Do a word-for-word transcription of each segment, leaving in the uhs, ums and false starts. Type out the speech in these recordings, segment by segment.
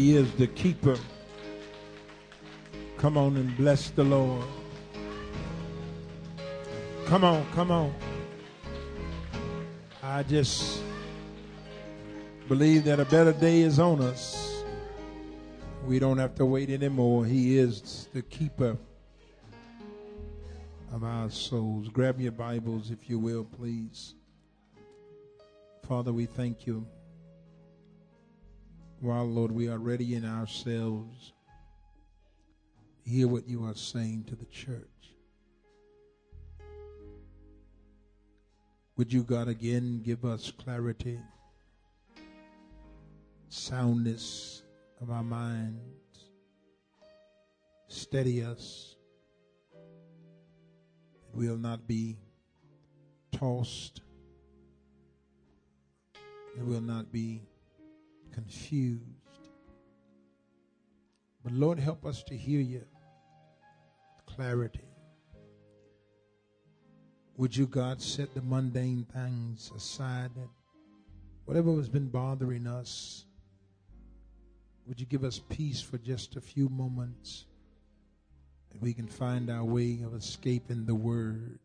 He is the keeper. Come on and bless the Lord. Come on, come on. I just believe that a better day is on us. We don't have to wait anymore. He is the keeper of our souls. Grab your Bibles, if you will, please. Father, we thank you. While, Lord, we are ready in ourselves to hear what you are saying to the church. Would you, God, again give us clarity, soundness of our minds, steady us, that we'll not be tossed, that we'll not be confused. But Lord, help us to hear you, clarity. Would you, God, set the mundane things aside, that whatever has been bothering us, would you give us peace for just a few moments, that we can find our way of escaping the word.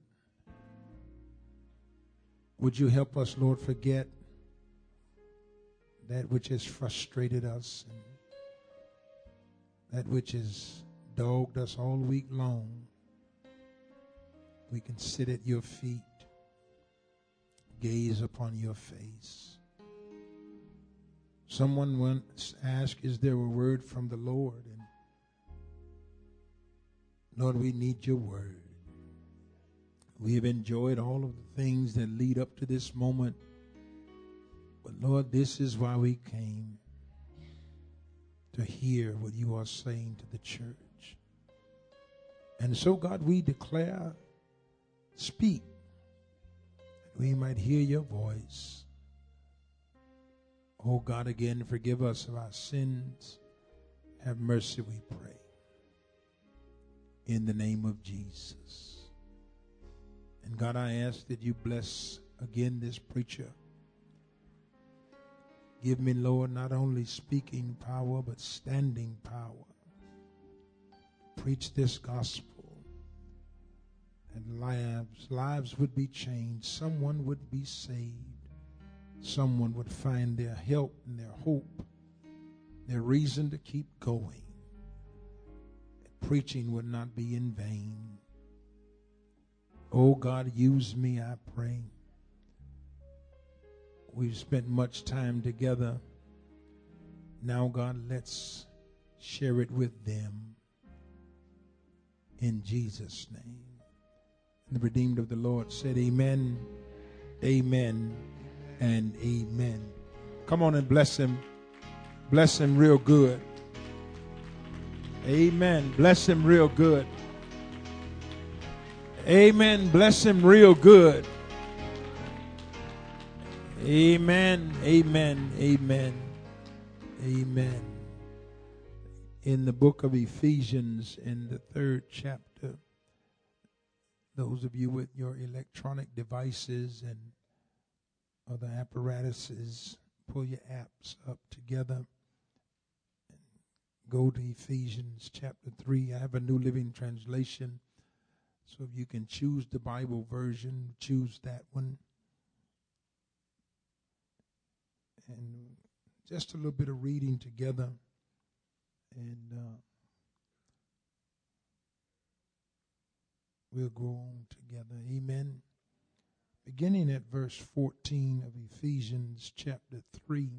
Would you help us, Lord, forget that which has frustrated us and that which has dogged us all week long. We can sit at your feet, gaze upon your face. Someone once asked, is there a word from the Lord? And Lord, we need your word. We have enjoyed all of the things that lead up to this moment. But Lord, this is why we came, to hear what you are saying to the church. And so, God, we declare, speak, that we might hear your voice. Oh God, again, forgive us of our sins. Have mercy, we pray. In the name of Jesus. And God, I ask that you bless again this preacher. Give me, Lord, not only speaking power, but standing power. Preach this gospel. And lives, lives would be changed. Someone would be saved. Someone would find their help and their hope, their reason to keep going. Preaching would not be in vain. Oh God, use me, I pray. We've spent much time together. Now, God, let's share it with them. In Jesus' name. And the redeemed of the Lord said, amen, amen, and amen. Come on and bless him. Bless him real good. Amen. Bless him real good. Amen. Bless him real good. Amen, amen, amen, amen. In the book of Ephesians, in the third chapter, those of you with your electronic devices and other apparatuses, pull your apps up together and go to Ephesians chapter three. I have a New Living Translation, so if you can choose the Bible version, choose that one. And just a little bit of reading together. And uh, we'll go on together. Amen. Beginning at verse fourteen of Ephesians chapter three.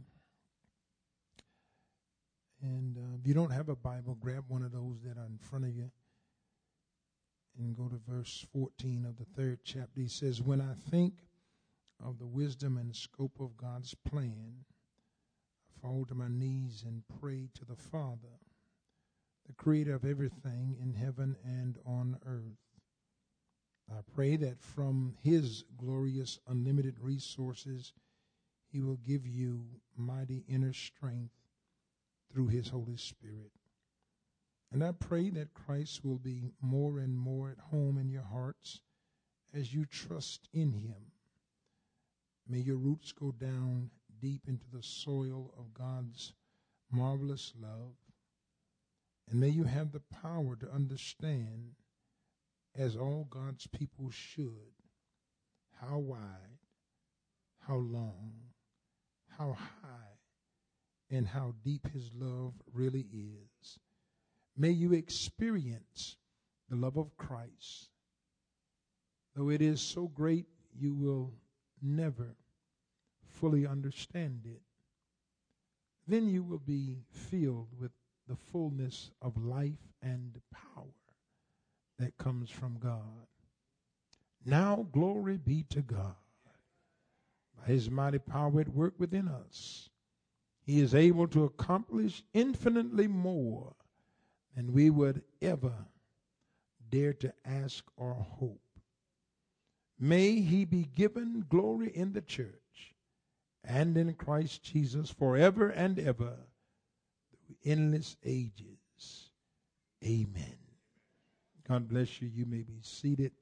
And uh, if you don't have a Bible, grab one of those that are in front of you. And go to verse fourteen of the third chapter. He says, when I think of the wisdom and scope of God's plan, I fall to my knees and pray to the Father, the creator of everything in heaven and on earth. I pray that from his glorious unlimited resources, he will give you mighty inner strength through his Holy Spirit. And I pray that Christ will be more and more at home in your hearts as you trust in him. May your roots go down deep into the soil of God's marvelous love. And may you have the power to understand, as all God's people should, how wide, how long, how high, and how deep his love really is. May you experience the love of Christ. Though it is so great, you will never fully understand it. Then you will be filled with the fullness of life and power that comes from God. Now glory be to God. By his mighty power at work within us, he is able to accomplish infinitely more than we would ever dare to ask or hope. May he be given glory in the church and in Christ Jesus forever and ever, through endless ages. Amen. God bless you. You may be seated.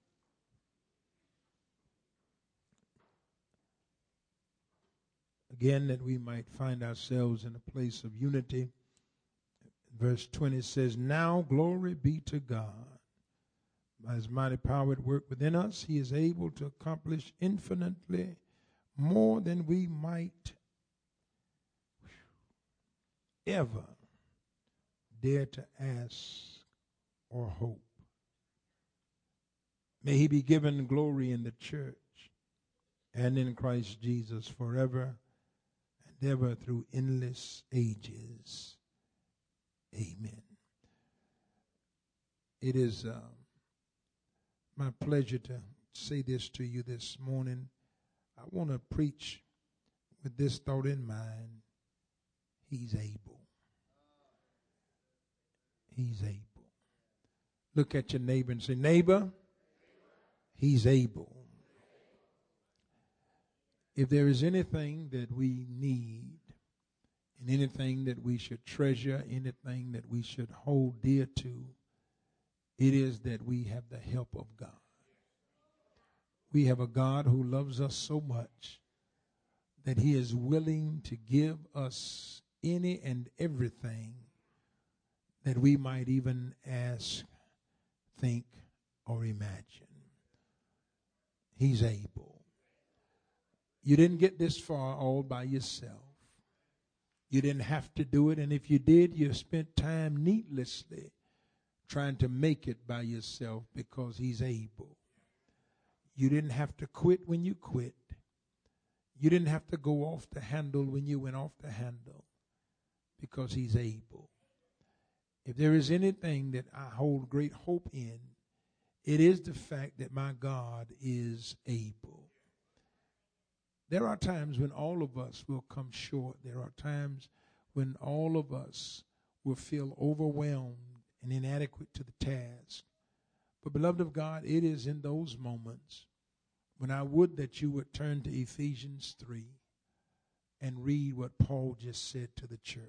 Again, that we might find ourselves in a place of unity. Verse twenty says, now glory be to God. By his mighty power at work within us, he is able to accomplish infinitely more than we might ever dare to ask or hope. May he be given glory in the church and in Christ Jesus forever and ever, through endless ages. Amen. It is uh, my pleasure to say this to you this morning. I want to preach with this thought in mind. He's able. He's able. Look at your neighbor and say, neighbor, he's able. If there is anything that we need, and anything that we should treasure, anything that we should hold dear to, it is that we have the help of God. We have a God who loves us so much that he is willing to give us any and everything that we might even ask, think, or imagine. He's able. You didn't get this far all by yourself. You didn't have to do it, and if you did, you spent time needlessly trying to make it by yourself, because he's able. You didn't have to quit when you quit. You didn't have to go off the handle when you went off the handle, because he's able. If there is anything that I hold great hope in, it is the fact that my God is able. There are times when all of us will come short. There are times when all of us will feel overwhelmed and inadequate to the task. But beloved of God, it is in those moments when I would that you would turn to Ephesians three and read what Paul just said to the church.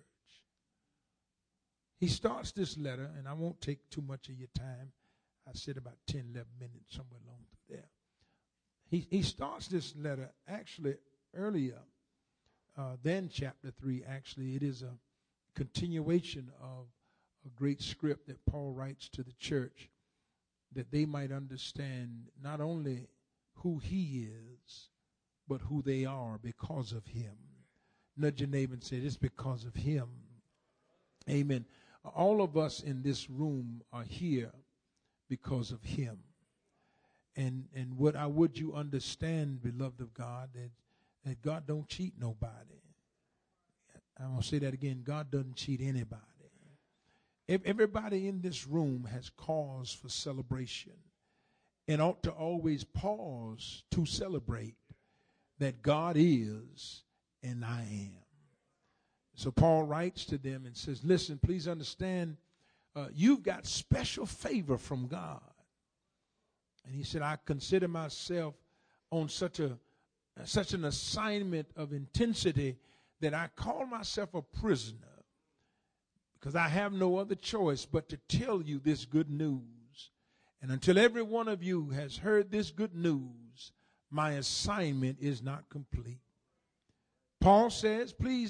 He starts this letter, and I won't take too much of your time. I said about ten, eleven minutes, somewhere along through there. He, he starts this letter actually earlier uh, than chapter three. Actually, it is a continuation of a great script that Paul writes to the church, that they might understand not only who he is, but who they are because of him. Nudge your neighbor and say, it's because of him. Amen. All of us in this room are here because of him. And and what I would you understand, beloved of God, that, that God don't cheat nobody. I'm going to say that again. God doesn't cheat anybody. If everybody in this room has cause for celebration and ought to always pause to celebrate that God is and I am. So Paul writes to them and says, listen, please understand, uh, you've got special favor from God. And he said, I consider myself on such a such an assignment of intensity that I call myself a prisoner, because I have no other choice but to tell you this good news. And until every one of you has heard this good news, my assignment is not complete. Paul says, please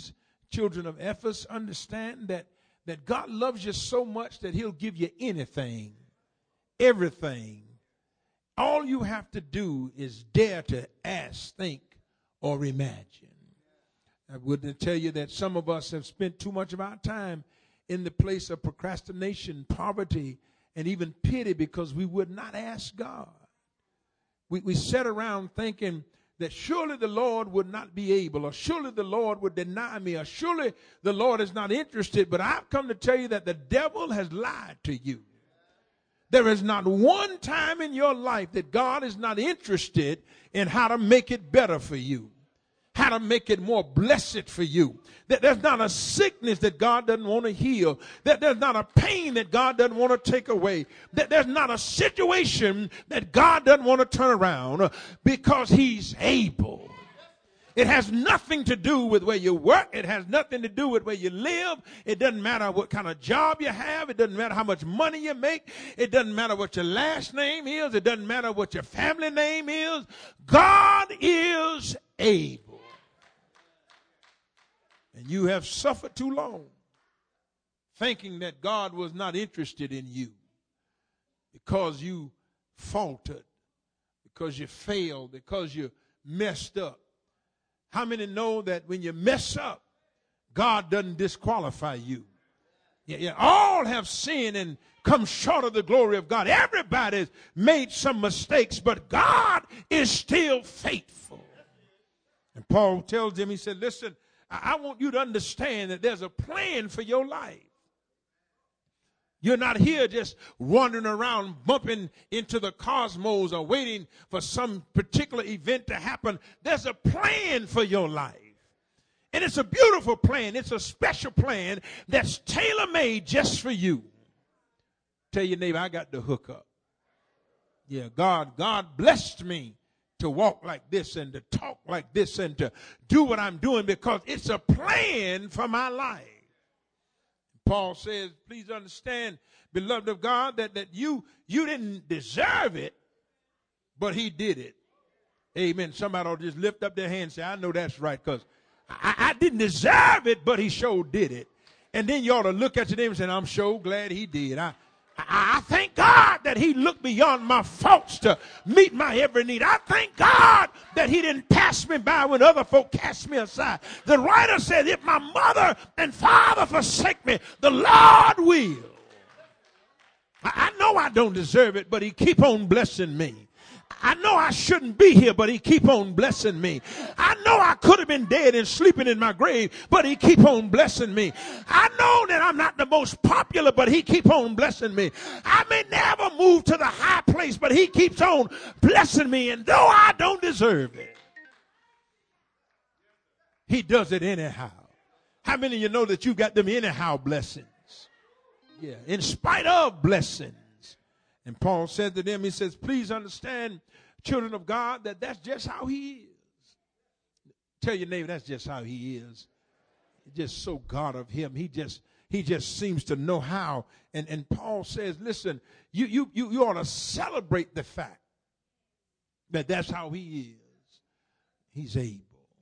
Children of Ephesus, understand that, that God loves you so much that he'll give you anything, everything. All you have to do is dare to ask, think, or imagine. I would tell you that some of us have spent too much of our time in the place of procrastination, poverty, and even pity because we would not ask God. We, we sat around thinking that surely the Lord would not be able, or surely the Lord would deny me, or surely the Lord is not interested. But I've come to tell you that the devil has lied to you. There is not one time in your life that God is not interested in how to make it better for you, how to make it more blessed for you. That there's not a sickness that God doesn't want to heal. That there's not a pain that God doesn't want to take away. That there's not a situation that God doesn't want to turn around, because he's able. It has nothing to do with where you work. It has nothing to do with where you live. It doesn't matter what kind of job you have. It doesn't matter how much money you make. It doesn't matter what your last name is. It doesn't matter what your family name is. God is able. And you have suffered too long thinking that God was not interested in you because you faltered, because you failed, because you messed up. How many know that when you mess up, God doesn't disqualify you? Yeah, yeah. All have sinned and come short of the glory of God. Everybody's made some mistakes, but God is still faithful. And Paul tells them, he said, listen, I want you to understand that there's a plan for your life. You're not here just wandering around, bumping into the cosmos or waiting for some particular event to happen. There's a plan for your life. And it's a beautiful plan. It's a special plan that's tailor-made just for you. Tell your neighbor, I got the hook up. Yeah, God, God blessed me to walk like this and to talk like this and to do what I'm doing because it's a plan for my life. Paul says, please understand, beloved of God, that, that you, you didn't deserve it, but he did it. Amen. Somebody will just lift up their hand and say, I know that's right, because I, I didn't deserve it, but he sure did it. And then you ought to look at your neighbor and say, I'm sure glad he did. I, I, I thank God that he looked beyond my faults to meet my every need. I thank God that he didn't pass me by when other folk cast me aside. The writer said, if my mother and father forsake me, the Lord will. I, I know I don't deserve it, but he keep on blessing me. I know I shouldn't be here, but he keep on blessing me. I know I could have been dead and sleeping in my grave, but he keep on blessing me. I know that I'm not the most popular, but he keep on blessing me. I may never move to the high place, but he keeps on blessing me. And though I don't deserve it, he does it anyhow. How many of you know that you got them anyhow blessings? Yeah, in spite of blessings. And Paul said to them, he says, please understand, children of God, that that's just how he is. Tell your neighbor, that's just how he is. Just so God of him. He just he just seems to know how. And, and Paul says, listen, you, you, you, you ought to celebrate the fact that that's how he is. He's able.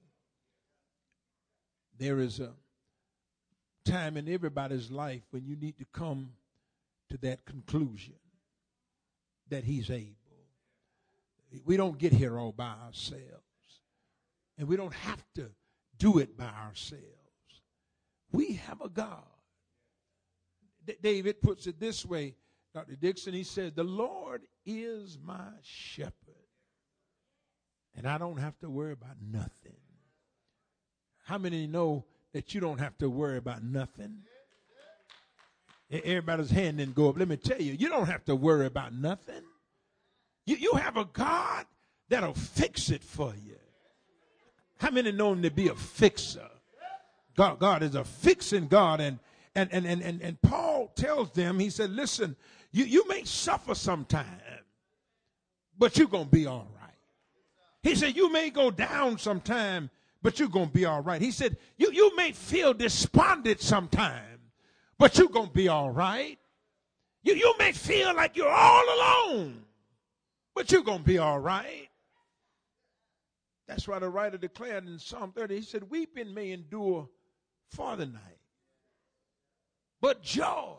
There is a time in everybody's life when you need to come to that conclusion. That he's able. We don't get here all by ourselves. And we don't have to do it by ourselves. We have a God. D- David puts it this way, Doctor Dixon, he says, the Lord is my shepherd. And I don't have to worry about nothing. How many know that you don't have to worry about nothing? Everybody's hand didn't go up. Let me tell you, you don't have to worry about nothing. You, you have a God that'll fix it for you. How many know him to be a fixer? God, God is a fixing God. And, and, and, and, and, and Paul tells them, he said, listen, you, you may suffer sometime, but you're going to be all right. He said, you may go down sometime, but you're going to be all right. He said, you, you may feel despondent sometime, but you're going to be all right. You, you may feel like you're all alone, but you're going to be all right. That's why the writer declared in Psalm thirty, he said, weeping may endure for the night, but joy.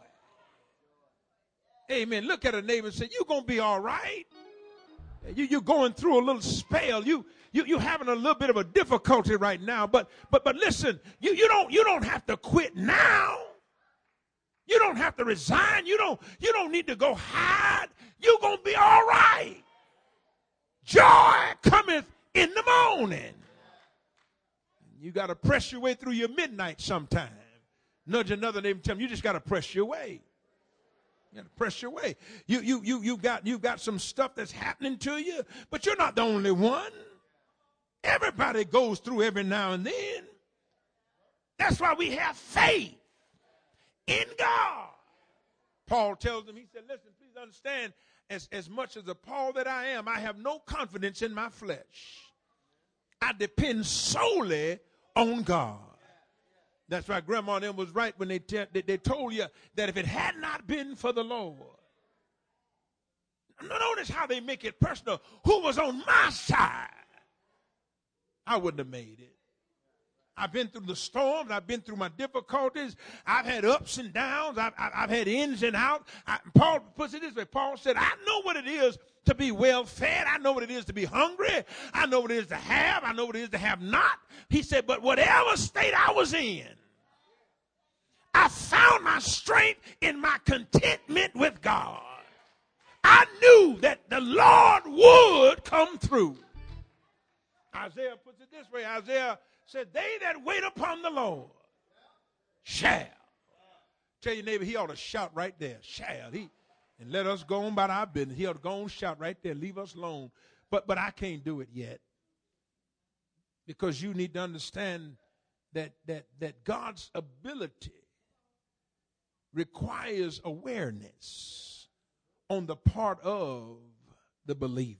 Amen. Look at a neighbor and say, you're going to be all right. You, you're going through a little spell. You, you, you're having a little bit of a difficulty right now. But, but, but listen, you, you, don't, you don't have to quit now. You don't have to resign. You don't, you don't need to go hide. You're going to be all right. Joy cometh in the morning. You got to press your way through your midnight sometime. Nudge another neighbor and tell them, you just got to press your way. You got to press your way. You, you, you, you got, you got some stuff that's happening to you, but you're not the only one. Everybody goes through every now and then. That's why we have faith in God. Paul tells them, he said, listen, please understand, as, as much as a Paul that I am, I have no confidence in my flesh. I depend solely on God. That's why Grandma and them was right when they, te- they told you that if it had not been for the Lord. Notice how they make it personal. Who was on my side, I wouldn't have made it. I've been through the storms. I've been through my difficulties. I've had ups and downs. I've, I've, I've had ins and outs. I, Paul puts it this way. Paul said, I know what it is to be well fed. I know what it is to be hungry. I know what it is to have. I know what it is to have not. He said, but whatever state I was in, I found my strength in my contentment with God. I knew that the Lord would come through. Isaiah puts it this way. Isaiah said, they that wait upon the Lord shall. Tell your neighbor, he ought to shout right there. Shall. He, and let us go on about our business. He ought to go on, shout right there. Leave us alone. But, but I can't do it yet. Because you need to understand that, that, that God's ability requires awareness on the part of the believer.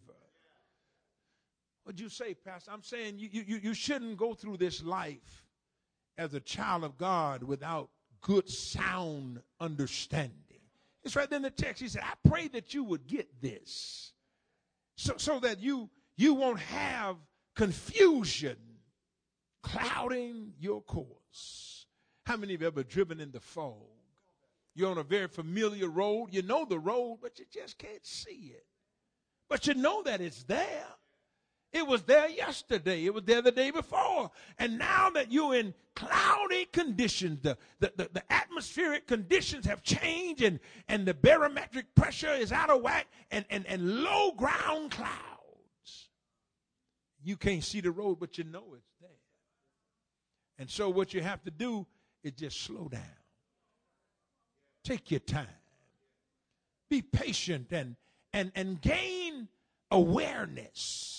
What'd you say, Pastor? I'm saying you, you, you shouldn't go through this life as a child of God without good, sound understanding. It's right there in the text. He said, I pray that you would get this so, so that you, you won't have confusion clouding your course. How many of you have ever driven in the fog? You're on a very familiar road. You know the road, but you just can't see it. But you know that it's there. It was there yesterday. It was there the day before. And now that you're in cloudy conditions, the, the, the, the atmospheric conditions have changed, and, and the barometric pressure is out of whack, and, and, and low ground clouds. You can't see the road, but you know it's there. And so what you have to do is just slow down. Take your time. Be patient and, and, and gain awareness,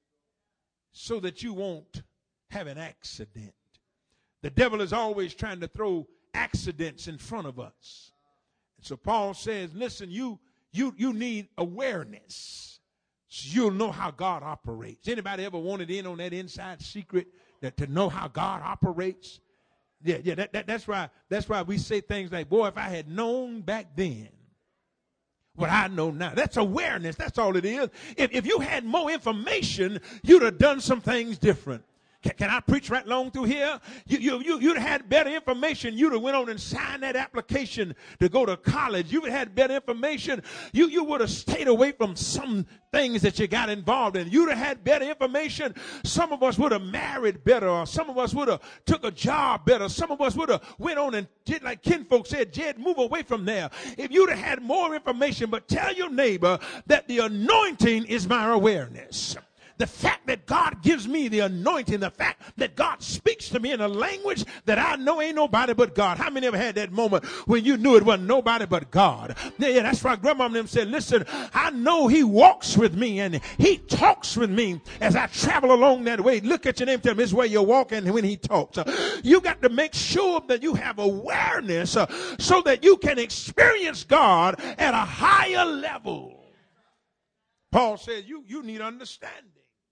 so that you won't have an accident. The devil is always trying to throw accidents in front of us. And so Paul says, listen, you you you need awareness, so you'll know how God operates. Anybody ever wanted in on that inside secret, that to know how God operates? Yeah, yeah, that, that, that's why that's why we say things like, boy, if I had known back then what I know now. That's awareness. That's all it is. If, if you had more information, you'd have done some things different. Can, can I preach right long through here? You, you, you, you'd have had better information. You'd have went on and signed that application to go to college. You'd have had better information. You, you would have stayed away from some things that you got involved in. You'd have had better information. Some of us would have married better, or some of us would have took a job better. Some of us would have went on and did like kinfolk said, Jed, move away from there. If you'd have had more information, but tell your neighbor that the anointing is my awareness. The fact that God gives me the anointing, the fact that God speaks to me in a language that I know ain't nobody but God. How many ever had that moment when you knew it wasn't nobody but God? Yeah, yeah, that's why Grandma and them said, listen, I know he walks with me and he talks with me as I travel along that way. Look at your name, tell him it's where you're walking when he talks. Uh, you got to make sure that you have awareness uh, so that you can experience God at a higher level. Paul says you, you need understanding.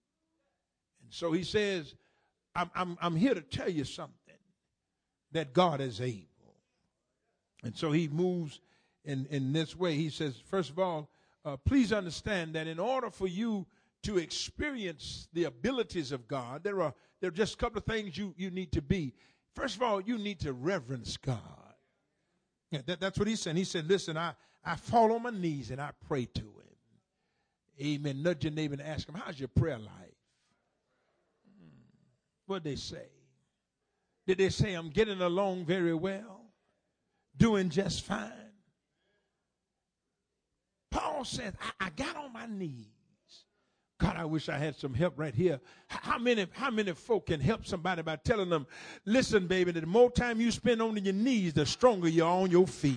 So he says, I'm, I'm, I'm here to tell you something, that God is able. And so he moves in, in this way. He says, first of all, uh, please understand that in order for you to experience the abilities of God, there are, there are just a couple of things you, you need to be. First of all, you need to reverence God. Yeah, that, that's what he said. He said, listen, I, I fall on my knees and I pray to him. Amen. Nudge your neighbor and ask him, how's your prayer life? What did they say? Did they say, I'm getting along very well? Doing just fine? Paul said, I, I got on my knees. God, I wish I had some help right here. How many, how many folk can help somebody by telling them, listen, baby, the more time you spend on your knees, the stronger you are on your feet.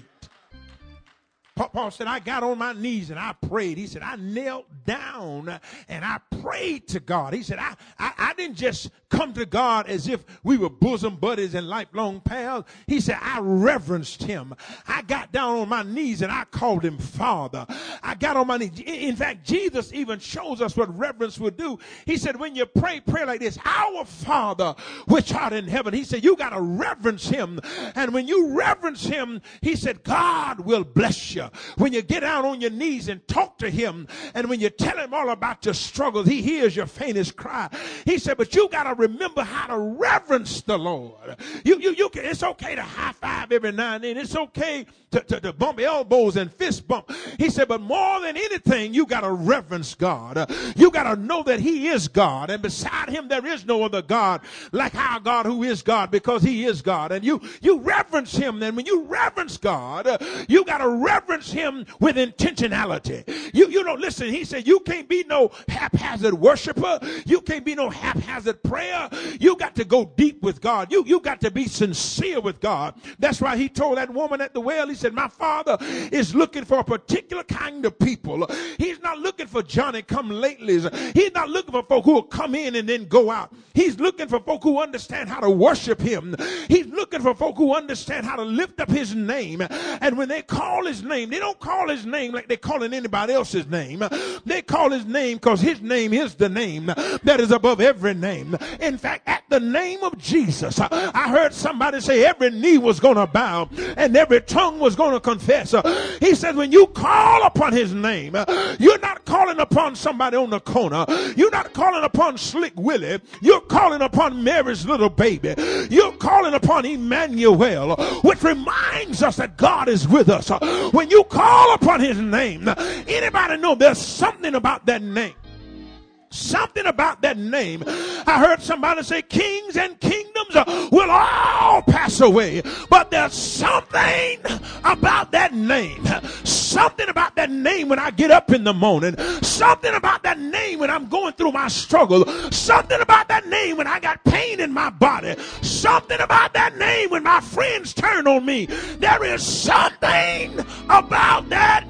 Paul said, I got on my knees and I prayed. He said, I knelt down and I prayed to God. He said, I, I, I didn't just come to God as if we were bosom buddies and lifelong pals. He said, I reverenced him. I got down on my knees and I called him Father. I got on my knees. In fact, Jesus even shows us what reverence would do. He said, when you pray, pray like this, our Father which art in heaven. He said, you got to reverence him. And when you reverence him, he said, God will bless you. When you get down on your knees and talk to him, and when you tell him all about your struggles, he hears your faintest cry. He said, but you got to remember how to reverence the Lord. You, you, you can, it's okay to high five every now and then. It's okay to, to, to bump elbows and fist bump. He said, but more than anything, you got to reverence God. You got to know that he is God, and beside him there is no other God like our God who is God, because he is God. And you, you reverence him. And when you reverence God, you got to reverence him with intentionality. You, you know, listen, he said, you can't be no haphazard worshiper. You can't be no haphazard prayer. You got to go deep with God. You, you got to be sincere with God. That's why he told that woman at the well, he said, my Father is looking for a particular kind of people. He's not looking for Johnny come latelys. He's not looking for folk who will come in and then go out. He's looking for folk who understand how to worship him. He's looking for folk who understand how to lift up his name. And when they call his name, they don't call his name like they're calling anybody else's name. They call his name because his name is the name that is above every name. In fact, at the name of Jesus, I heard somebody say every knee was going to bow and every tongue was going to confess. He said, when you call upon his name, you're not calling upon somebody on the corner. You're not calling upon Slick Willie. You're calling upon Mary's little baby. You're calling upon Emmanuel, which reminds us that God is with us. When you call upon his name, anybody know there's something about that name? Something about that name. I heard somebody say kings and kingdoms will all pass away, but there's something about that name. Something about that name when I get up in the morning. Something about that name when I'm going through my struggle. Something about that name when I got pain in my body. Something about that name when my friends turn on me. There is something about that.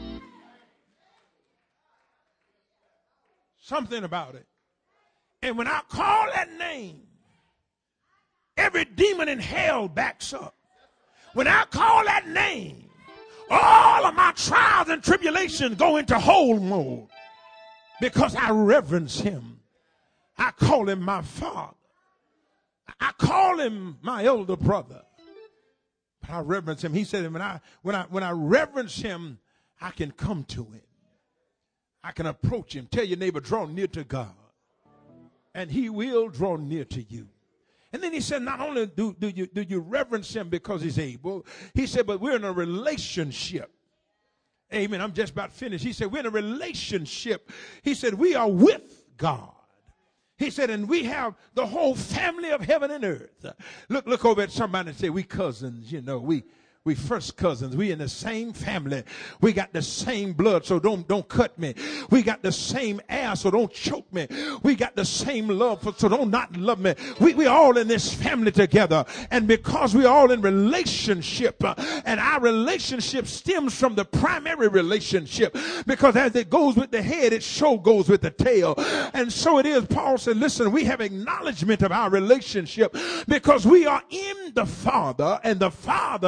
Something about it. And when I call that name, every demon in hell backs up. When I call that name, all of my trials and tribulations go into hold mode because I reverence him. I call him my father. I call him my elder brother. But I reverence him. He said, when I, when I, when I reverence him, I can come to him. I can approach him. Tell your neighbor, draw near to God, and he will draw near to you. And then he said, not only do, do, you, do you reverence him because he's able, he said, but we're in a relationship. Amen. I'm just about finished. He said, we're in a relationship. He said, we are with God. He said, and we have the whole family of heaven and earth. Look, look over at somebody and say, we cousins, you know, we We first cousins. We in the same family. We got the same blood, so don't don't cut me. We got the same air, so don't choke me. We got the same love, so don't not love me. We we all in this family together, and because we all in relationship, uh, and our relationship stems from the primary relationship, because as it goes with the head, it sure goes with the tail, and so it is. Paul said, "Listen, we have acknowledgement of our relationship because we are in the Father, and the Father is in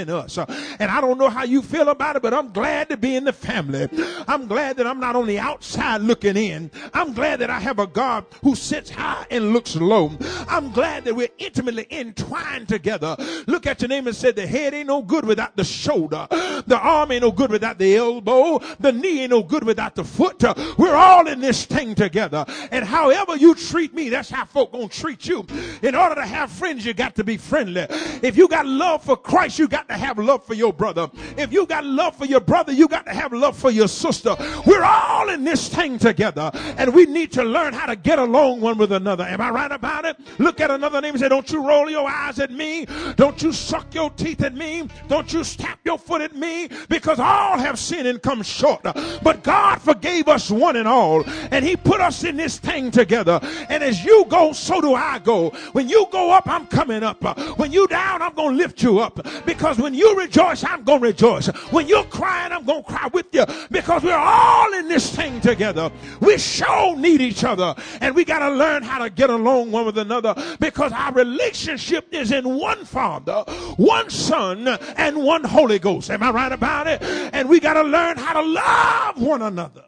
in us. And I don't know how you feel about it, but I'm glad to be in the family. I'm glad that I'm not on the outside looking in. I'm glad that I have a God who sits high and looks low. I'm glad that we're intimately entwined together. Look at your neighbor and say, the head ain't no good without the shoulder. The arm ain't no good without the elbow. The knee ain't no good without the foot. We're all in this thing together. And however you treat me, that's how folk gonna treat you. In order to have friends, you got to be friendly. If you got love for Christ, you got to have love for your brother. If you got love for your brother, you got to have love for your sister. We're all in this thing together, and we need to learn how to get along one with another. Am I right about it? Look at another neighbor and say, don't you roll your eyes at me. Don't you suck your teeth at me. Don't you stamp your foot at me, because all have sinned and come short. But God forgave us one and all, and he put us in this thing together. And as you go, so do I go. When you go up, I'm coming up. When you down, I'm going to lift you up. Because when you rejoice, I'm going to rejoice. When you're crying, I'm going to cry with you. Because we're all in this thing together. We sure need each other. And we got to learn how to get along one with another, because our relationship is in one Father, one Son, and one Holy Ghost. Am I right about it? And we got to learn how to love one another.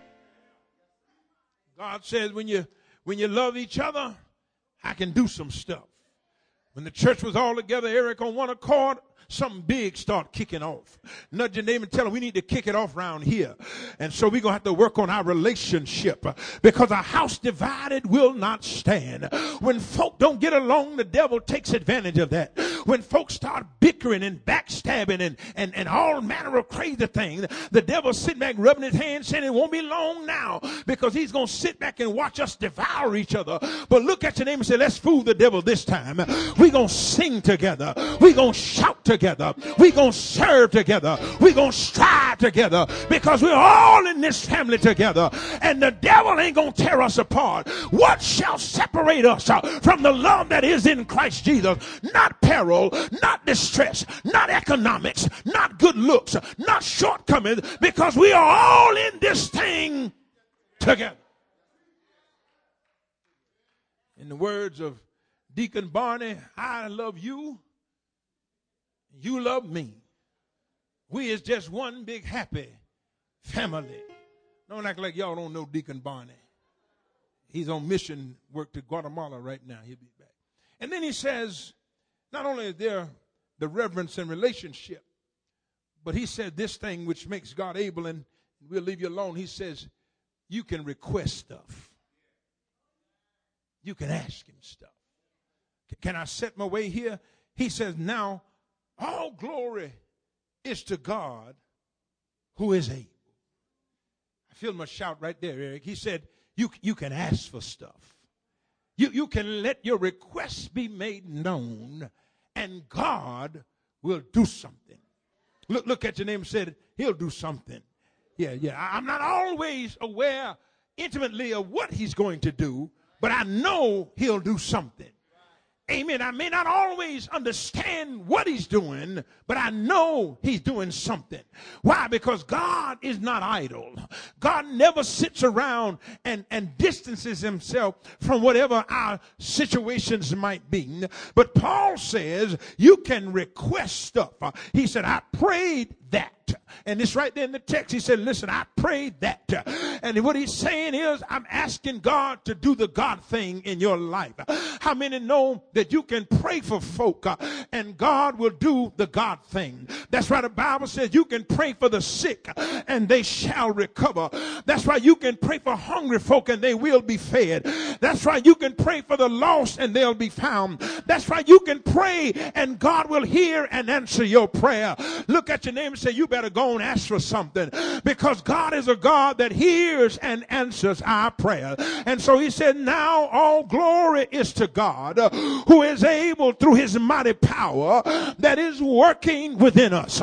God says when you when you love each other, I can do some stuff. When the church was all together, Eric, on one accord, something big start kicking off. Nudge your neighbor and tell them we need to kick it off around here. And so we're going to have to work on our relationship, because a house divided will not stand. When folk don't get along, the devil takes advantage of that. When folks start bickering and backstabbing and, and, and all manner of crazy things, the devil sitting back rubbing his hands saying it won't be long now, because he's going to sit back and watch us devour each other. But look at your neighbor and say, let's fool the devil this time. We're going to sing together. We're going to shout together. Together. We're going to serve together. We're going to strive together, because we're all in this family together, and the devil ain't going to tear us apart. What shall separate us from the love that is in Christ Jesus? Not peril, not distress, not economics, not good looks, not shortcomings, because we are all in this thing together. In the words of Deacon Barney, I love you. You love me. We is just one big happy family. Don't act like y'all don't know Deacon Barney. He's on mission work to Guatemala right now. He'll be back. And then he says, not only is there the reverence and relationship, but he said this thing which makes God able, and we'll leave you alone. He says, you can request stuff. You can ask him stuff. Can I set my way here? He says, now, all glory is to God who is able. I feel my shout right there, Eric. He said, you, you can ask for stuff. You, you can let your requests be made known, and God will do something. Look, look at your name and said, he'll do something. Yeah, yeah. I'm not always aware intimately of what he's going to do, but I know he'll do something. Amen. I may not always understand what he's doing, but I know he's doing something. Why? Because God is not idle. God never sits around and, and distances himself from whatever our situations might be. But Paul says you can request stuff. He said, I prayed that. And it's right there in the text. He said, listen, I prayed that. And what he's saying is, I'm asking God to do the God thing in your life. How many know that you can pray for folk uh, and God will do the God thing? That's why the Bible says you can pray for the sick and they shall recover. That's why you can pray for hungry folk and they will be fed. That's why you can pray for the lost and they'll be found. That's why you can pray and God will hear and answer your prayer. Look at your neighbor and say, you better go and ask for something, because God is a God that hears and answers our prayer. And so he said, now all glory is to God, who is able through his mighty power that is working within us.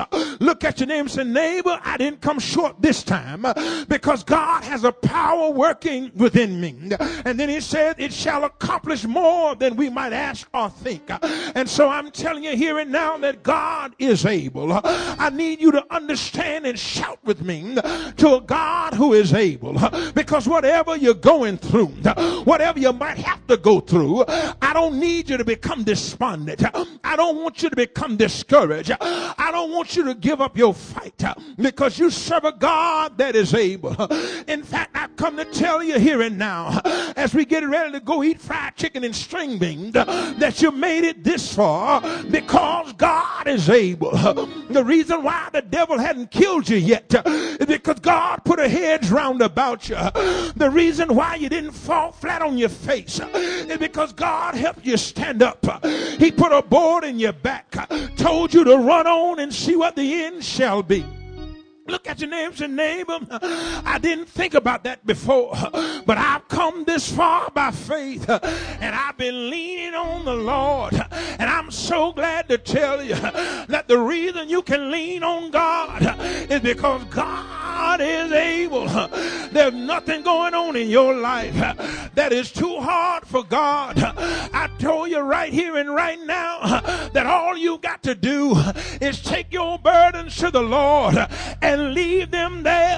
Look at your name and say, neighbor, I didn't come short this time because God has a power working within me. And then he said, it shall accomplish more than we might ask or think. And so I'm telling you here and now that God is able. I need you to understand and shout with me to a God who is able. Because whatever you're going through, whatever you might have to go through, I don't need you to become despondent. I don't want you to become discouraged. I don't want you to give up your fight because you serve a God that is able. In fact, I come to tell you here and now, as we get ready to go eat fried chicken and string beans, that you made it this far because God is able. The reason why the devil hadn't killed you yet is because God put a hedge round about you. The reason why you didn't fall flat on your face is because God helped you stand up. He put a board in your back, told you to run on and see what the end shall be. Look at your neighbor and neighbor. I didn't think about that before, but I've come this far by faith, and I've been leaning on the Lord. And I'm so glad to tell you that the reason you can lean on God is because God is able. There's nothing going on in your life that is too hard for God. I told you right here and right now that all you got to do is take your burdens to the Lord and leave them there.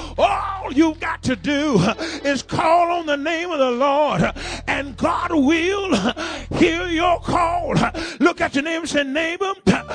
All you got to do is call on the name of the Lord, and God will hear your call. Look at your neighbor and say, neighbor,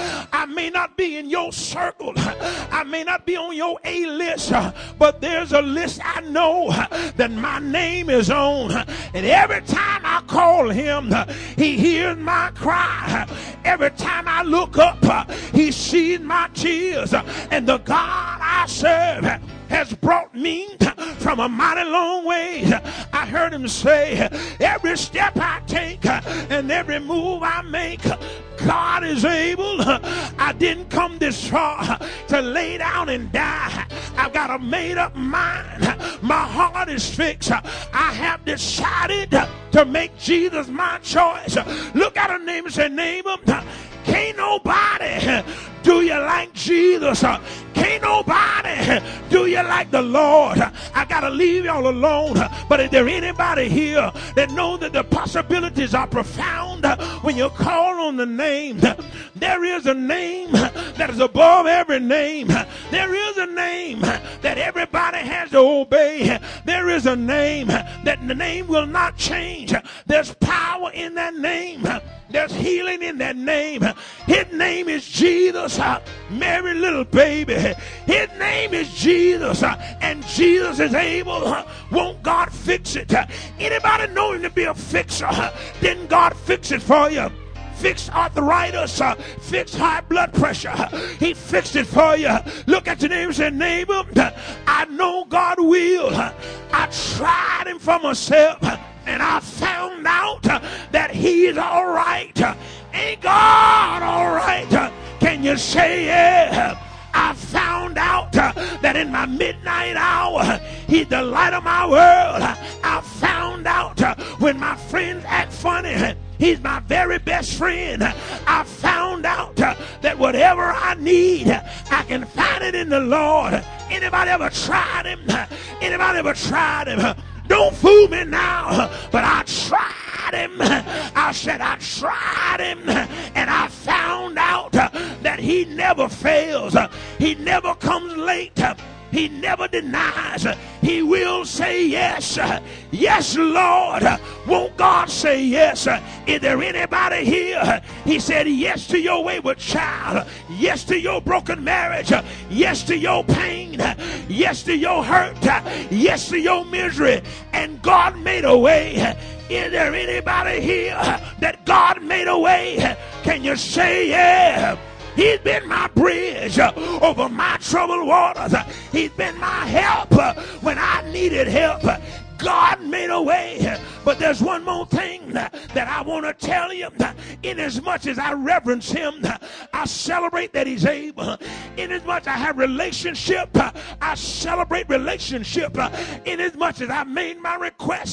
I may not be in your circle, I may not be on your A list, but there's a list I know that my name is on, and every time I call him, he hears my cry. Every time I look up, he sees my tears, and the God I serve has brought me from a mighty long way. I heard him say, every step I take and every move I make, God is able. I didn't come this far to lay down and die. I've got a made up mind. My heart is fixed. I have decided to make Jesus my choice. Look at her neighbor and say, neighbor, can't nobody do you like Jesus. Can't nobody do you like the Lord. I got to leave y'all alone. But is there anybody here that knows that the possibilities are profound when you call on the name? There is a name that is above every name. There is a name that everybody has to obey. There is a name that the name will not change. There's power in that name. There's healing in that name. His name is Jesus. Mary, little baby. His name is Jesus. And Jesus is able. Won't God fix it? Anybody know him to be a fixer? Didn't God fix it for you? Fix arthritis, uh, fix high blood pressure. He fixed it for you. Look at your neighbor and say, neighbor, I know God will. I tried him for myself, and I found out that he's all right. Ain't God all right? Can you say yeah? I found out uh, that in my midnight hour, he's the light of my world. I found out uh, when my friends act funny, he's my very best friend. I found out uh, that whatever I need, I can find it in the Lord. Anybody ever tried him? Anybody ever tried him? Don't fool me now, but I tried him. I said I tried him, and I found out that he never fails. He never comes late. He never denies. He will say yes. Yes, Lord. Won't God say yes? Is there anybody here? He said yes to your wayward child. Yes to your broken marriage. Yes to your pain. Yes to your hurt. Yes to your misery. And God made a way. Is there anybody here that God made a way? Can you say yeah? He's been my bridge over my troubled waters. He's been my help when I needed help. God made a way. But there's one more thing that I want to tell you. Inasmuch as I reverence him, I celebrate that he's able. Inasmuch as I have relationship, I celebrate relationship. Inasmuch as I made my request,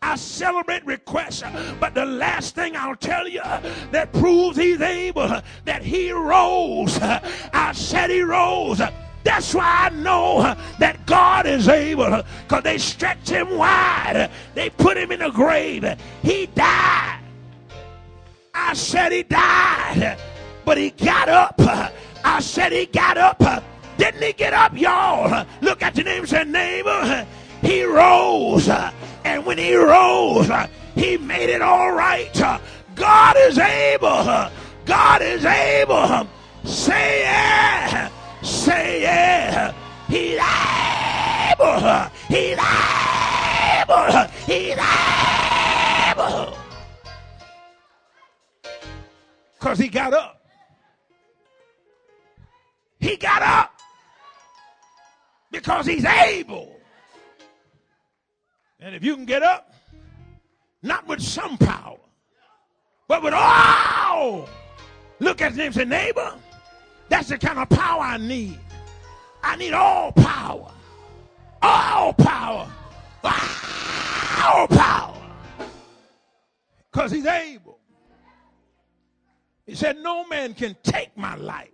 I celebrate requests, but the last thing I'll tell you that proves he's able, that he rose. I said he rose. That's why I know that God is able, because they stretched him wide. They put him in a grave. He died. I said he died, but he got up. I said he got up. Didn't he get up, y'all? Look at your neighbor and say, neighbor, he rose. And when he rose, he made it all right. God is able. God is able. Say yeah. Say yeah. He's able. He's able. He's able. Because he got up. He got up. Because he's able. And if you can get up, not with some power, but with all. Look at his name and say, neighbor, that's the kind of power I need. I need all power. All power. All power. Because he's able. He said, no man can take my life.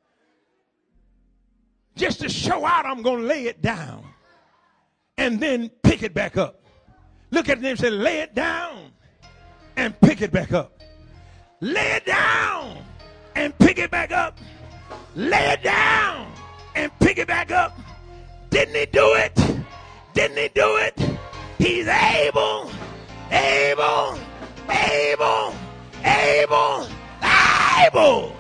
Just to show out, I'm going to lay it down and then pick it back up. Look at him and say, lay it down and pick it back up. Lay it down and pick it back up. Lay it down and pick it back up. Didn't he do it? Didn't he do it? He's able, able, able, able, able.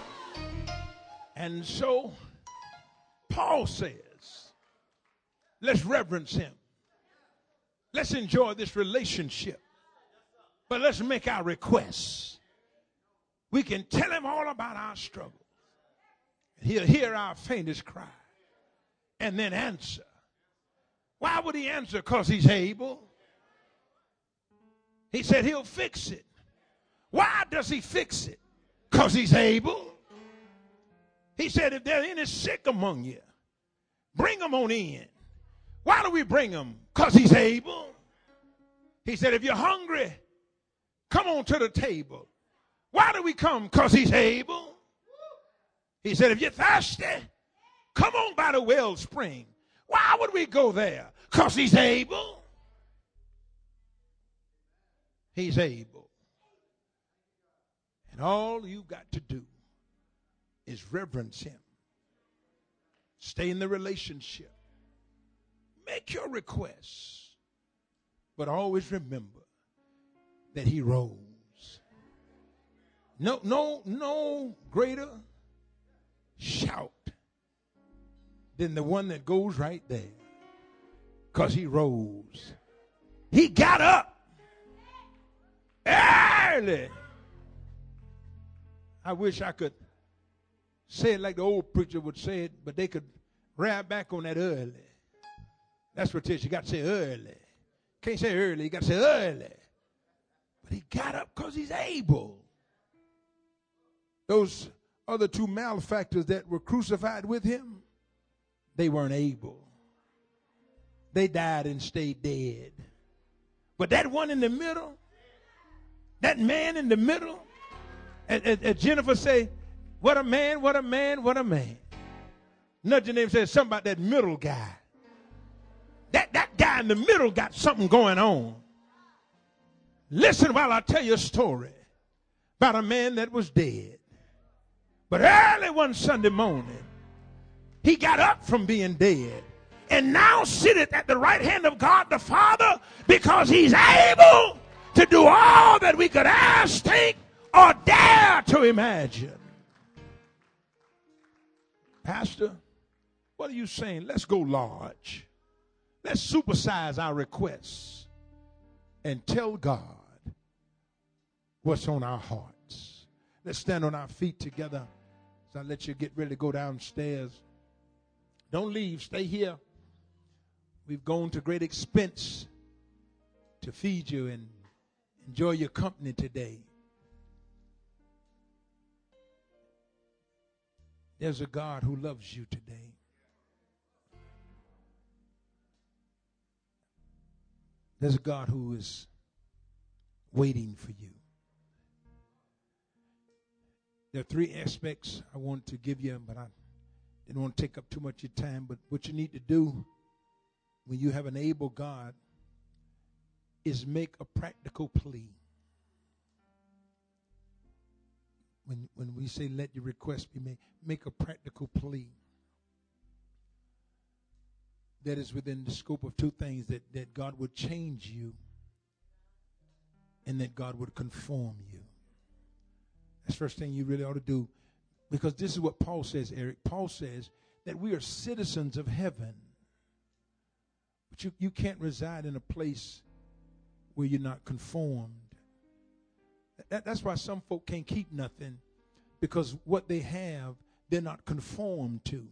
And so Paul says, let's reverence him. Let's enjoy this relationship. But let's make our requests. We can tell him all about our struggle. He'll hear our faintest cry and then answer. Why would he answer? Because he's able. He said he'll fix it. Why does he fix it? Because he's able. He said if there's any sick among you, bring them on in. Why do we bring them? Because he's able. He said if you're hungry, come on to the table. Why do we come? Because he's able. He said if you're thirsty, come on by the wellspring. Why would we go there? Because he's able. He's able. And all you got to do is reverence him. Stay in the relationship. Make your requests. But always remember that he rose. No, no, no greater shout than the one that goes right there. Because he rose. He got up early. I wish I could say it like the old preacher would say it, but they could ride back on that early. That's what it is. You got to say early. Can't say early. You got to say early. But he got up because he's able. Those other two malefactors that were crucified with him, they weren't able. They died and stayed dead. But that one in the middle, that man in the middle, as Jennifer say, what a man, what a man, what a man. Nudge your name says something about that middle guy. That, that guy in the middle got something going on. Listen while I tell you a story about a man that was dead. But early one Sunday morning, he got up from being dead and now sitteth at the right hand of God the Father because he's able to do all that we could ask, think, or dare to imagine. Pastor, what are you saying? Let's go large. Let's supersize our requests and tell God what's on our hearts. Let's stand on our feet together as I let you get ready to go downstairs. Don't leave. Stay here. We've gone to great expense to feed you and enjoy your company today. There's a God who loves you today. There's a God who is waiting for you. There are three aspects I want to give you, but I didn't want to take up too much of your time. But what you need to do when you have an able God is make a practical plea. When, when we say let your request be made, make a practical plea that is within the scope of two things, that, that God would change you and that God would conform you. That's the first thing you really ought to do, because this is what Paul says, Eric. Paul says that we are citizens of heaven. But you, you can't reside in a place where you're not conformed. That, that's why some folk can't keep nothing, because what they have, they're not conformed to.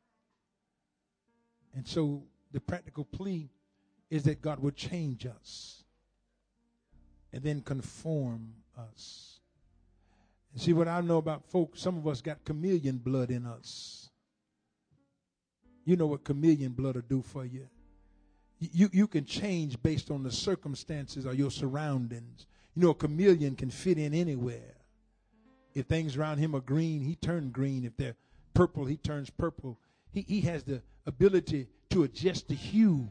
And so the practical plea is that God would change us and then conform us. And see, what I know about folks, some of us got chameleon blood in us. You know what chameleon blood will do for you. You, you can change based on the circumstances or your surroundings. You know, a chameleon can fit in anywhere. If things around him are green, he turns green. If they're purple, he turns purple. He, he has the ability to adjust the hue.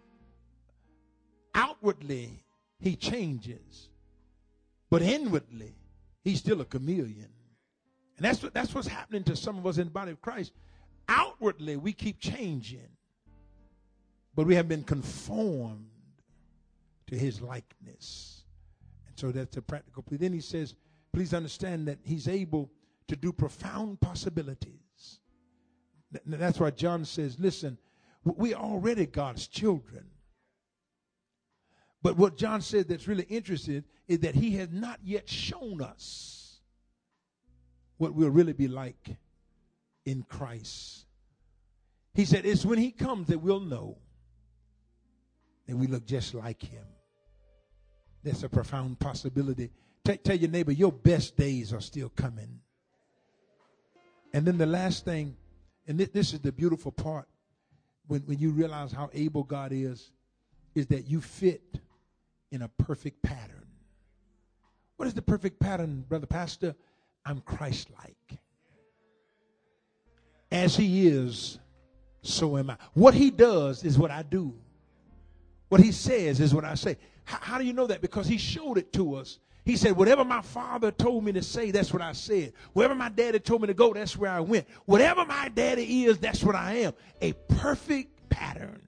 Outwardly, he changes. But inwardly, he's still a chameleon. And that's what, that's what's happening to some of us in the body of Christ. Outwardly, we keep changing. But we have been conformed to his likeness. And so that's a practical plea. Then he says, please understand that he's able to do profound possibilities. That's why John says, listen, we're already God's children. But what John said that's really interesting is that he has not yet shown us what we'll really be like in Christ. He said it's when he comes that we'll know that we look just like him. That's a profound possibility. T- tell your neighbor, your best days are still coming. And then the last thing, and th- this is the beautiful part, when, when you realize how able God is, is that you fit in a perfect pattern. What is the perfect pattern, Brother Pastor? I'm Christ-like. As he is, so am I. What he does is what I do. What he says is what I say. How, how do you know that? Because he showed it to us. He said, whatever my father told me to say, that's what I said. Wherever my daddy told me to go, that's where I went. Whatever my daddy is, that's what I am. A perfect pattern.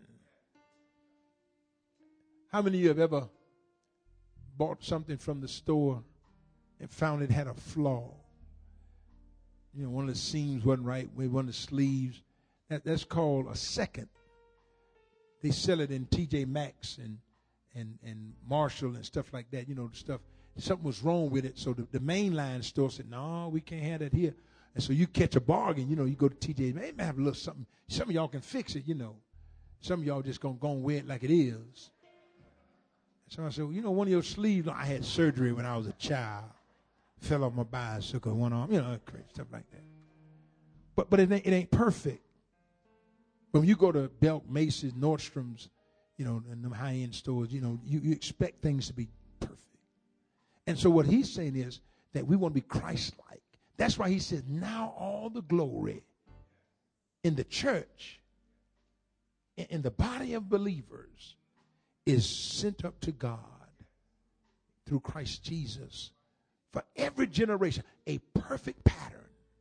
How many of you have ever bought something from the store and found it had a flaw? You know, one of the seams wasn't right, one of the sleeves. That, that's called a second. They sell it in T J Maxx and, and, and Marshall and stuff like that, you know, the stuff. Something was wrong with it, so the, the mainline store said, no, we can't have that here. And so you catch a bargain, you know, you go to T J, man, it may have a little something. Some of y'all can fix it, you know. Some of y'all just going to go and wear it like it is. So I said, well, you know, one of your sleeves, I had surgery when I was a child. Fell off my bicycle, one arm, you know, crazy stuff like that. But but it ain't, it ain't perfect. When you go to Belk, Macy's, Nordstrom's, you know, and them high-end stores, you know, you, you expect things to be perfect. And so what he's saying is that we want to be Christ-like. That's why he says, now all the glory in the church, in, in the body of believers, is sent up to God through Christ Jesus for every generation, a perfect pattern.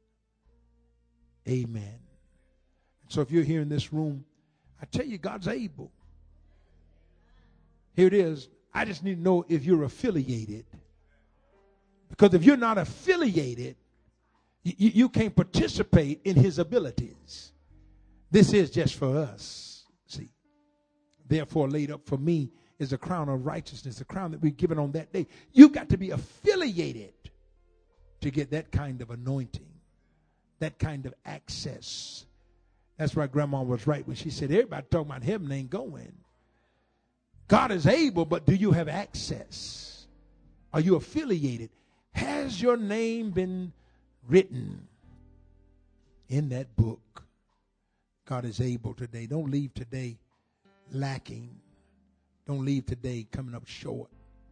Amen. So if you're here in this room, I tell you, God's able. Here it is. I just need to know if you're affiliated. Because if you're not affiliated, you, you can't participate in his abilities. This is just for us. See, therefore laid up for me is a crown of righteousness, a crown that we're given on that day. You got to be affiliated to get that kind of anointing, that kind of access. That's why Grandma was right when she said, everybody talking about heaven ain't going. God is able, but do you have access? Are you affiliated? Has your name been written in that book? God is able today. Don't leave today lacking. Don't leave today coming up short.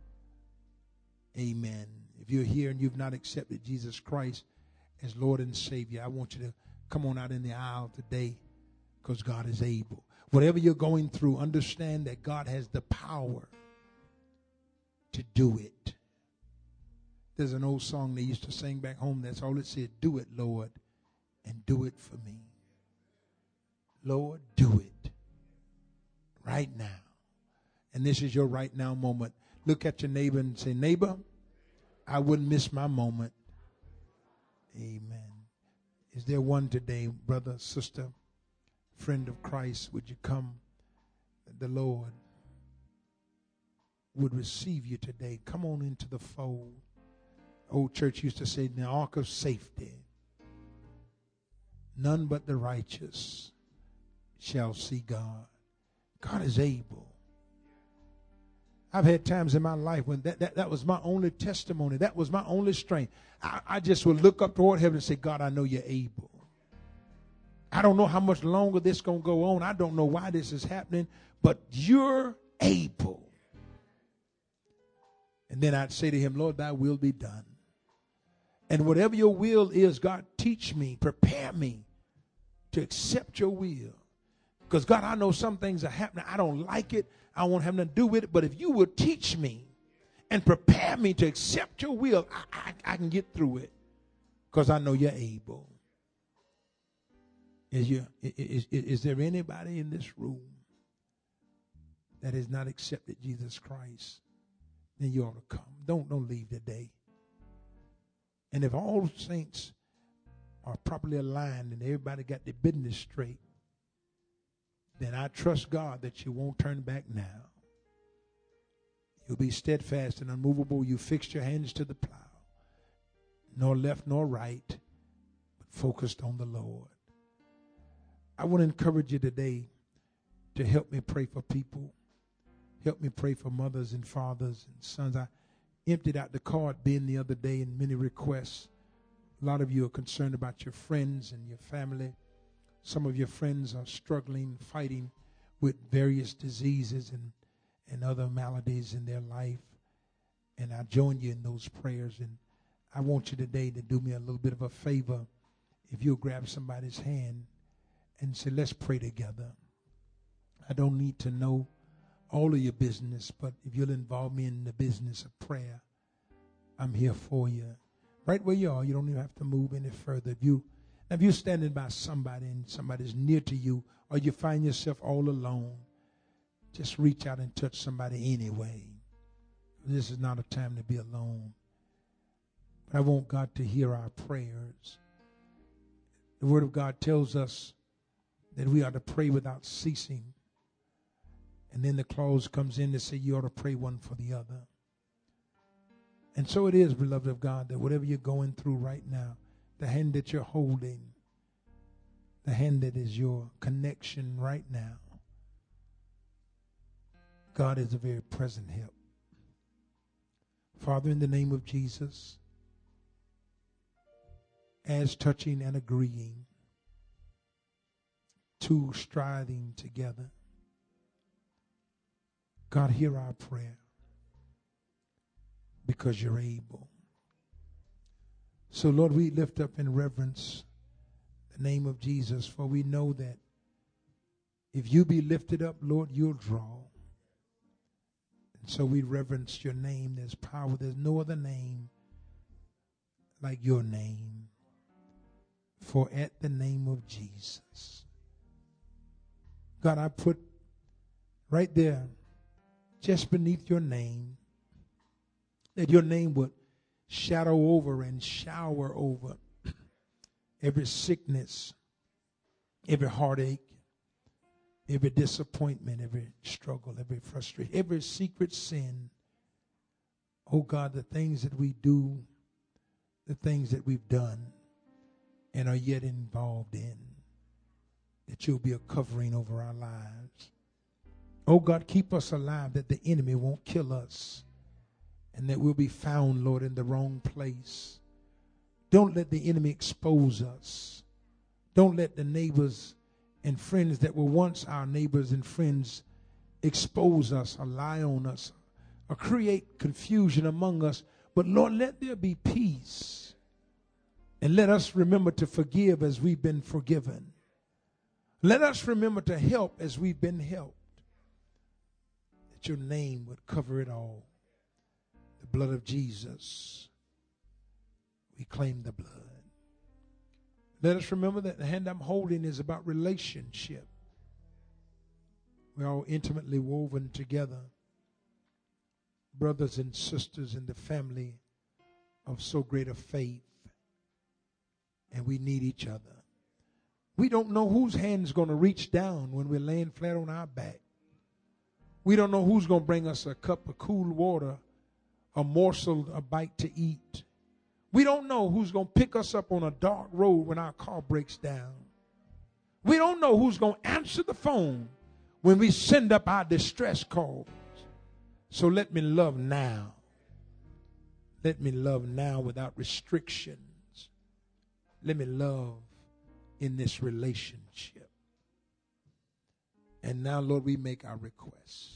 Amen. If you're here and you've not accepted Jesus Christ as Lord and Savior, I want you to come on out in the aisle today, because God is able. Whatever you're going through, understand that God has the power to do it. There's an old song they used to sing back home. That's all it said. Do it, Lord, and do it for me. Lord, do it right now. And this is your right now moment. Look at your neighbor and say, neighbor, I wouldn't miss my moment. Amen. Is there one today, brother, sister, friend of Christ? Would you come? The Lord would receive you today. Come on into the fold. Old church used to say, the ark of safety. None but the righteous shall see God. God is able. I've had times in my life when that, that, that was my only testimony. That was my only strength. I, I just would look up toward heaven and say, God, I know you're able. I don't know how much longer this is going to go on. I don't know why this is happening, but you're able. And then I'd say to him, Lord, thy will be done. And whatever your will is, God, teach me, prepare me to accept your will. Because, God, I know some things are happening. I don't like it. I won't have nothing to do with it. But if you will teach me and prepare me to accept your will, I, I, I can get through it, because I know you're able. Is, you, is, is, is there anybody in this room that has not accepted Jesus Christ? Then you ought to come. Don't, don't leave today. And if all saints are properly aligned and everybody got their business straight, then I trust God that you won't turn back now. You'll be steadfast and unmovable. You fixed your hands to the plow, nor left nor right, but focused on the Lord. I want to encourage you today to help me pray for people. Help me pray for mothers and fathers and sons. I emptied out the card bin the other day in many requests. A lot of you are concerned about your friends and your family. Some of your friends are struggling, fighting with various diseases and, and other maladies in their life. And I join you in those prayers. And I want you today to do me a little bit of a favor. If you'll grab somebody's hand and say, let's pray together. I don't need to know all of your business, but if you'll involve me in the business of prayer, I'm here for you. Right where you are, you don't even have to move any further. If you If you're standing by somebody and somebody's near to you, or you find yourself all alone, just reach out and touch somebody anyway. This is not a time to be alone. But I want God to hear our prayers. The Word of God tells us that we are to pray without ceasing. And then the clause comes in to say you ought to pray one for the other. And so it is, beloved of God, that whatever you're going through right now, the hand that you're holding, the hand that is your connection right now, God is a very present help. Father, in the name of Jesus, as touching and agreeing, two striving together, God, hear our prayer, because you're able. So, Lord, we lift up in reverence the name of Jesus, for we know that if you be lifted up, Lord, you'll draw. And so we reverence your name. There's power. There's no other name like your name. For at the name of Jesus, God, I put right there, just beneath your name, that your name would shadow over and shower over every sickness, every heartache, every disappointment, every struggle, every frustration, every secret sin. Oh God, the things that we do, the things that we've done and are yet involved in, that you'll be a covering over our lives. Oh God, keep us alive, that the enemy won't kill us, and that we'll be found, Lord, in the wrong place. Don't let the enemy expose us. Don't let the neighbors and friends that were once our neighbors and friends expose us or lie on us or create confusion among us. But Lord, let there be peace. And let us remember to forgive as we've been forgiven. Let us remember to help as we've been helped. That your name would cover it all. The blood of Jesus. We claim the blood. Let us remember that the hand I'm holding is about relationship. We're all intimately woven together. Brothers and sisters in the family of so great a faith. And we need each other. We don't know whose hand's going to reach down when we're laying flat on our back. We don't know who's going to bring us a cup of cool water, a morsel, a bite to eat. We don't know who's going to pick us up on a dark road when our car breaks down. We don't know who's going to answer the phone when we send up our distress calls. So let me love now. Let me love now without restrictions. Let me love in this relationship. And now, Lord, we make our request.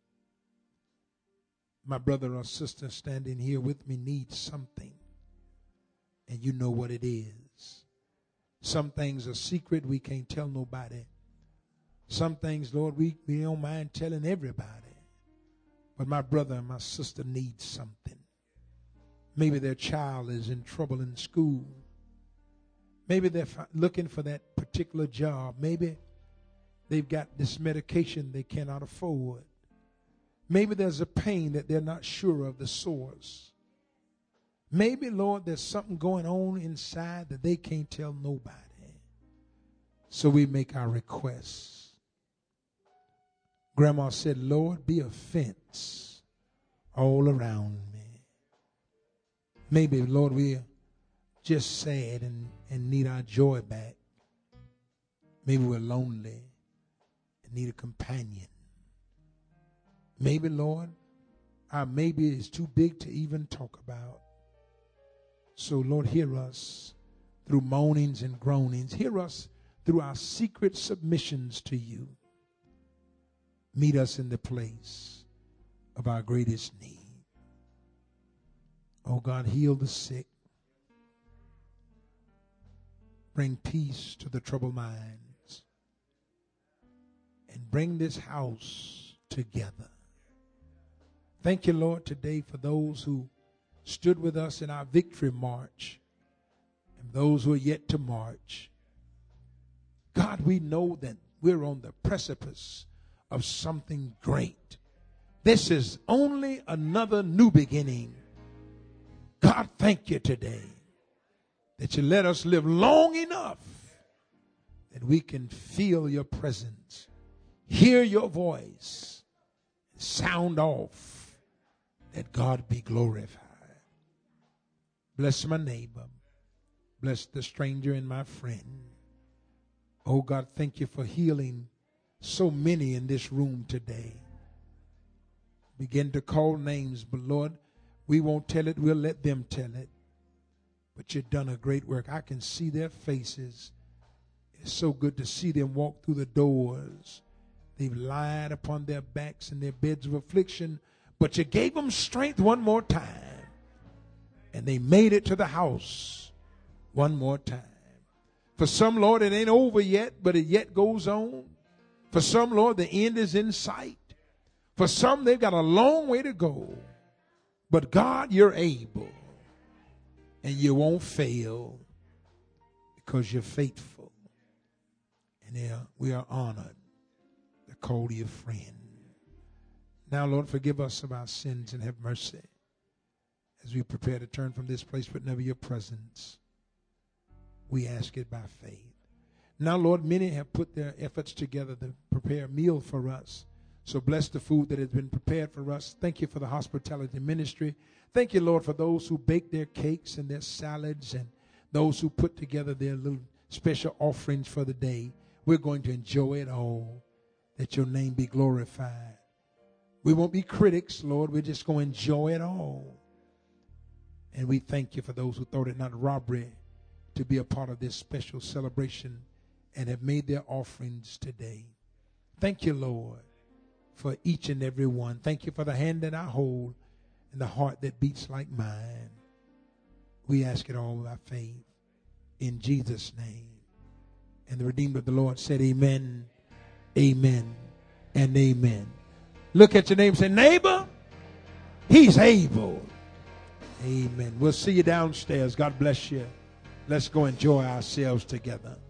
My brother or sister standing here with me needs something. And you know what it is. Some things are secret. We can't tell nobody. Some things, Lord, we, we don't mind telling everybody. But my brother and my sister need something. Maybe their child is in trouble in school. Maybe they're looking for that particular job. Maybe they've got this medication they cannot afford. Maybe there's a pain that they're not sure of the source. Maybe, Lord, there's something going on inside that they can't tell nobody. So we make our requests. Grandma said, Lord, be a fence all around me. Maybe, Lord, we're just sad and, and need our joy back. Maybe we're lonely and need a companion. Maybe, Lord, our maybe is too big to even talk about. So, Lord, hear us through moanings and groanings. Hear us through our secret submissions to you. Meet us in the place of our greatest need. Oh, God, heal the sick. Bring peace to the troubled minds. And bring this house together. Thank you, Lord, today for those who stood with us in our victory march and those who are yet to march. God, we know that we're on the precipice of something great. This is only another new beginning. God, thank you today that you let us live long enough that we can feel your presence, hear your voice, sound off, that God be glorified. Bless my neighbor. Bless the stranger and my friend. Oh God, thank you for healing so many in this room today. Begin to call names, but Lord, we won't tell it, we'll let them tell it. But you've done a great work. I can see their faces. It's so good to see them walk through the doors. They've lied upon their backs in their beds of affliction, but you gave them strength one more time. And they made it to the house one more time. For some, Lord, it ain't over yet, but it yet goes on. For some, Lord, the end is in sight. For some, they've got a long way to go. But God, you're able. And you won't fail because you're faithful. And we are honored to call you friend. Now, Lord, forgive us of our sins and have mercy as we prepare to turn from this place, but never your presence. We ask it by faith. Now, Lord, many have put their efforts together to prepare a meal for us. So bless the food that has been prepared for us. Thank you for the hospitality ministry. Thank you, Lord, for those who bake their cakes and their salads and those who put together their little special offerings for the day. We're going to enjoy it all, that your name be glorified. We won't be critics, Lord. We're just going to enjoy it all. And we thank you for those who thought it not robbery to be a part of this special celebration and have made their offerings today. Thank you, Lord. for each and every one. Thank you for the hand that I hold and the heart that beats like mine. We ask it all by faith in Jesus' name. And the redeemed of the Lord said amen, amen, and amen. Look at your neighbor and say, neighbor, he's able. Amen. We'll see you downstairs. God bless you. Let's go enjoy ourselves together.